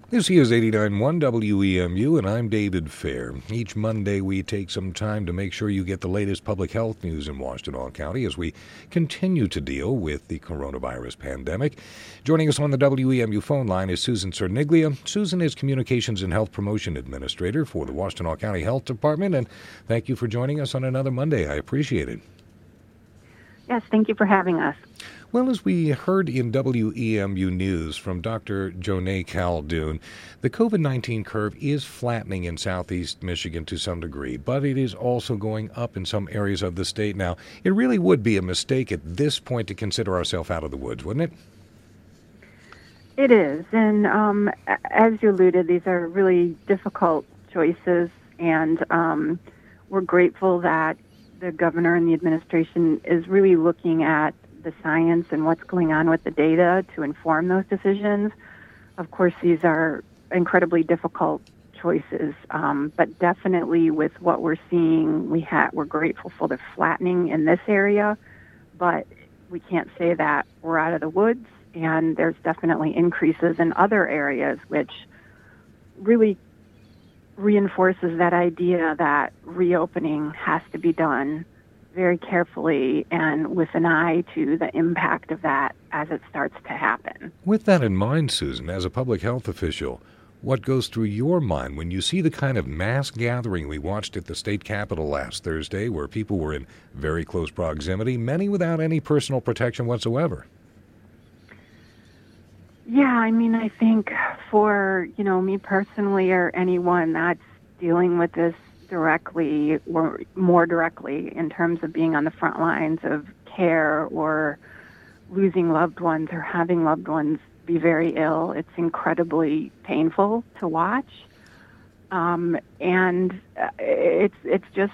This is 89.1 WEMU, and I'm David Fair. Each Monday, we take some time to make sure you get the latest public health news in Washtenaw County as we continue to deal with the coronavirus pandemic. Joining us on the WEMU phone line is Susan Cerniglia. Susan is Communications and Health Promotion Administrator for the Washtenaw County Health Department, and thank you for joining us on another Monday. I appreciate it. Yes, thank you for having us. Well, as we heard in WEMU News from Dr. Jonae Caldoun, the COVID-19 curve is flattening in southeast Michigan to some degree, but it is also going up in some areas of the state now. It really would be a mistake at this point to consider ourselves out of the woods, wouldn't it? It is, and as you alluded, these are really difficult choices, and we're grateful that the governor and the administration is really looking at the science and what's going on with the data to inform those decisions. Of course, these are incredibly difficult choices, but definitely with what we're seeing, we're grateful for the flattening in this area, but we can't say that we're out of the woods, and there's definitely increases in other areas, which really reinforces that idea that reopening has to be done very carefully and with an eye to the impact of that as it starts to happen. With that in mind, Susan, as a public health official, what goes through your mind when you see the kind of mass gathering we watched at the state capitol last Thursday, where people were in very close proximity, many without any personal protection whatsoever? Yeah, I think for, me personally or anyone that's dealing with this directly or more directly in terms of being on the front lines of care or losing loved ones or having loved ones be very ill, it's incredibly painful to watch. And it's just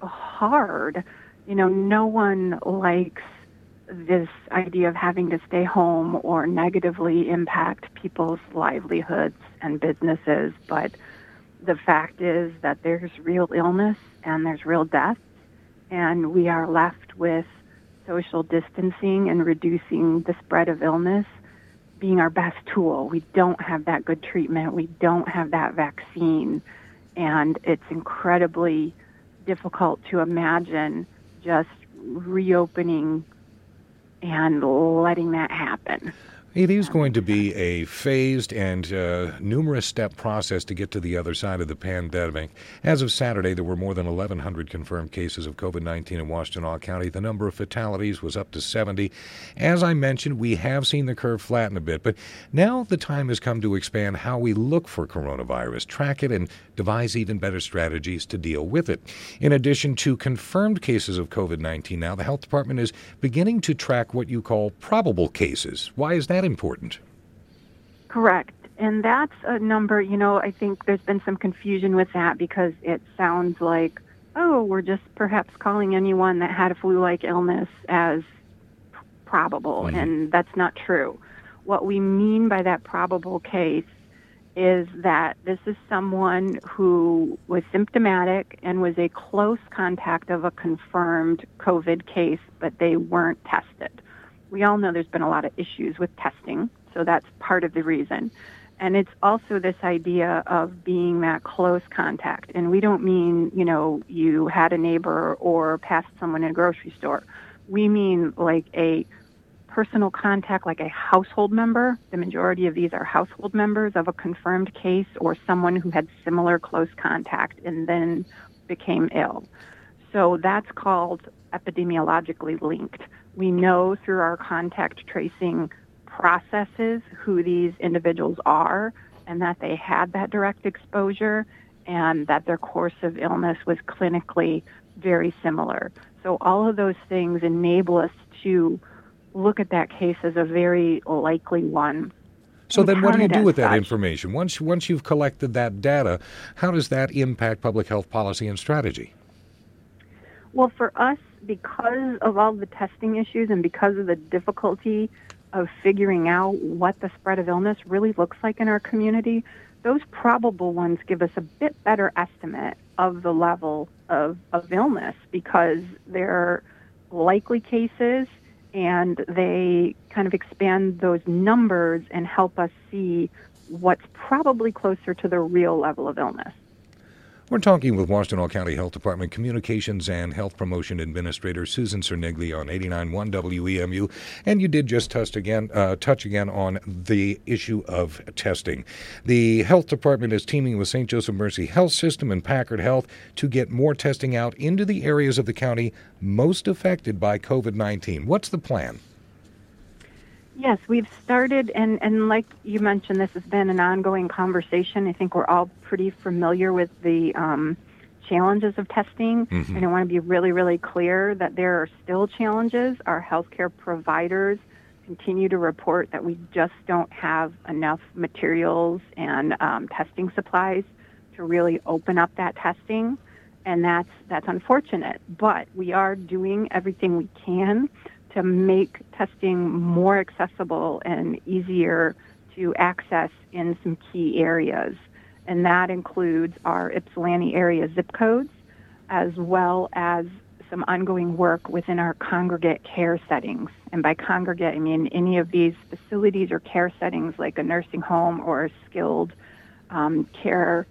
hard. No one likes this idea of having to stay home or negatively impact people's livelihoods and businesses, but the fact is that there's real illness and there's real death, and we are left with social distancing and reducing the spread of illness being our best tool. We don't have that good treatment. We don't have that vaccine, and it's incredibly difficult to imagine just reopening and letting that happen. It is going to be a phased and numerous step process to get to the other side of the pandemic. As of Saturday, there were more than 1,100 confirmed cases of COVID-19 in Washtenaw County. The number of fatalities was up to 70. As I mentioned, we have seen the curve flatten a bit, but now the time has come to expand how we look for coronavirus, track it, and devise even better strategies to deal with it. In addition to confirmed cases of COVID-19 now, the health department is beginning to track what you call probable cases. Why is that important? Correct. And that's a number, I think there's been some confusion with that because it sounds like, we're just perhaps calling anyone that had a flu-like illness as probable, and that's not true. What we mean by that probable case is that this is someone who was symptomatic and was a close contact of a confirmed COVID case, but they weren't tested. We all know there's been a lot of issues with testing, so that's part of the reason. And it's also this idea of being that close contact. And we don't mean, you had a neighbor or passed someone in a grocery store. We mean like a personal contact, like a household member. The majority of these are household members of a confirmed case or someone who had similar close contact and then became ill. So that's called epidemiologically linked. We know through our contact tracing processes who these individuals are and that they had that direct exposure and that their course of illness was clinically very similar. So all of those things enable us to look at that case as a very likely one. So then what do you do with that information? Once you've collected that data, how does that impact public health policy and strategy? Well, for us, because of all the testing issues and because of the difficulty of figuring out what the spread of illness really looks like in our community, those probable ones give us a bit better estimate of the level of illness because they're likely cases and they kind of expand those numbers and help us see what's probably closer to the real level of illness. We're talking with Washtenaw County Health Department Communications and Health Promotion Administrator Susan Cerniglia on 89.1 WEMU. And you did just touch again on the issue of testing. The Health Department is teaming with St. Joseph Mercy Health System and Packard Health to get more testing out into the areas of the county most affected by COVID-19. What's the plan? Yes, we've started, and like you mentioned, this has been an ongoing conversation. I think we're all pretty familiar with the challenges of testing, and I want to be really, really clear that there are still challenges. Our healthcare providers continue to report that we just don't have enough materials and testing supplies to really open up that testing, and that's unfortunate. But we are doing everything we can to make testing more accessible and easier to access in some key areas. And that includes our Ypsilanti area zip codes, as well as some ongoing work within our congregate care settings. And by congregate, I mean any of these facilities or care settings like a nursing home or a skilled care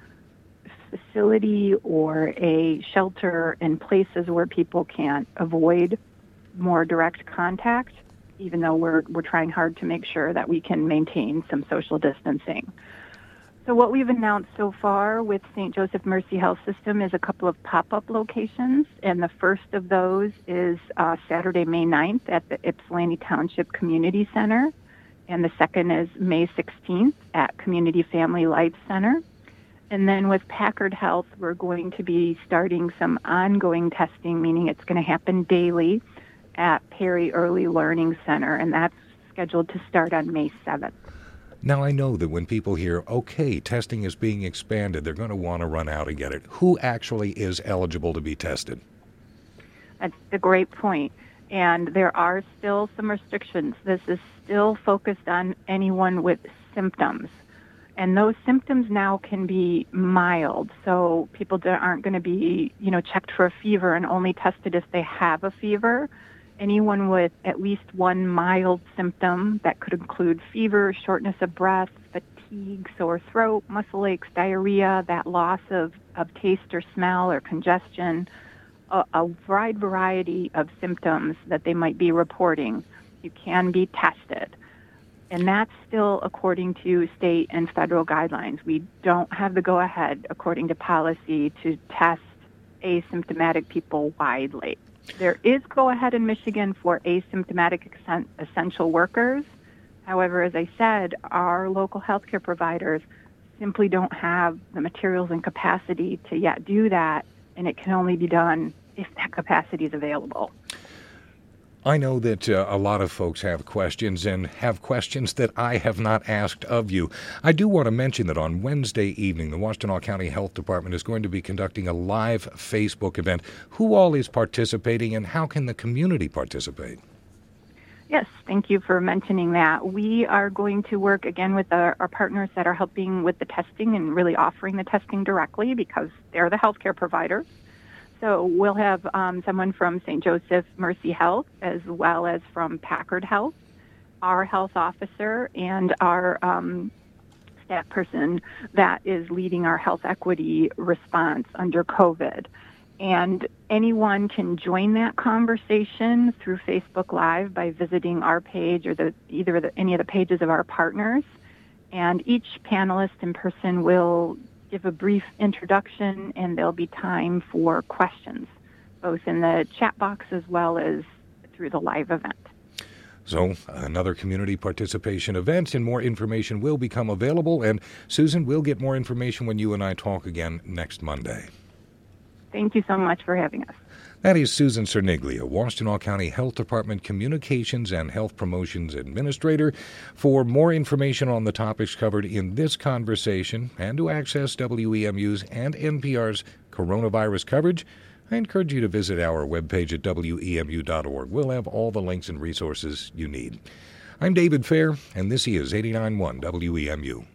facility or a shelter in places where people can't avoid more direct contact, even though we're trying hard to make sure that we can maintain some social distancing. So what we've announced so far with St. Joseph Mercy Health System is a couple of pop-up locations, and the first of those is Saturday, May 9th at the Ypsilanti Township Community Center, and the second is May 16th at Community Family Life Center. And then with Packard Health, we're going to be starting some ongoing testing, meaning it's going to happen daily, at Perry Early Learning Center, and that's scheduled to start on May 7th. Now, I know that when people hear, okay, testing is being expanded, they're going to want to run out and get it. Who actually is eligible to be tested? That's a great point. And there are still some restrictions. This is still focused on anyone with symptoms. And those symptoms now can be mild. So people aren't going to be, checked for a fever and only tested if they have a fever. Anyone with at least one mild symptom that could include fever, shortness of breath, fatigue, sore throat, muscle aches, diarrhea, that loss of taste or smell or congestion, a wide variety of symptoms that they might be reporting, you can be tested. And that's still according to state and federal guidelines. We don't have the go-ahead, according to policy, to test asymptomatic people widely. There is go-ahead in Michigan for asymptomatic essential workers. However, as I said, our local healthcare providers simply don't have the materials and capacity to yet do that, and it can only be done if that capacity is available. I know that a lot of folks have questions and have questions that I have not asked of you. I do want to mention that on Wednesday evening, the Washtenaw County Health Department is going to be conducting a live Facebook event. Who all is participating and how can the community participate? Yes, thank you for mentioning that. We are going to work again with our partners that are helping with the testing and really offering the testing directly because they're the healthcare providers. So we'll have someone from St. Joseph Mercy Health as well as from Packard Health, our health officer, and our staff person that is leading our health equity response under COVID. And anyone can join that conversation through Facebook Live by visiting our page or any of the pages of our partners. And each panelist in person will give a brief introduction, and there'll be time for questions, both in the chat box as well as through the live event. So another community participation event, and more information will become available. And Susan, we'll get more information when you and I talk again next Monday. Thank you so much for having us. That is Susan Cerniglia, Washtenaw County Health Department Communications and Health Promotions Administrator. For more information on the topics covered in this conversation and to access WEMU's and NPR's coronavirus coverage, I encourage you to visit our webpage at WEMU.org. We'll have all the links and resources you need. I'm David Fair, and this is 89.1 WEMU.